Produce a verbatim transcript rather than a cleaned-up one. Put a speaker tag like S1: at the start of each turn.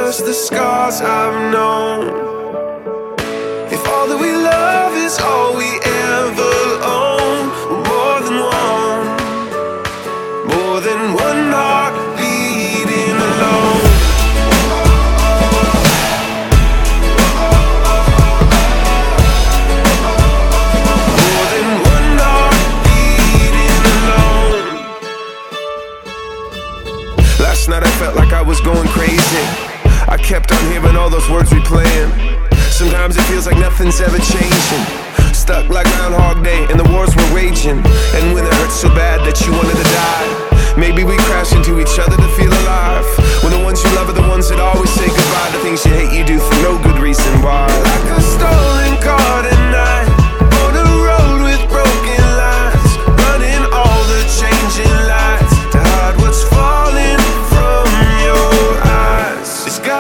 S1: just the scars I've known. If all that we love is all we ever own, we're more than one, more than one heart beating alone. More than one heart beating alone. Last night I felt like I was going crazy. I kept on hearing all those words replaying. Sometimes it feels like nothing's ever changing. Stuck like Groundhog Day and the wars were raging. And when it hurts so bad that you wanted to die, maybe we crash into each other to feel alive. When the ones you love are the ones that always say goodbye to things you hate.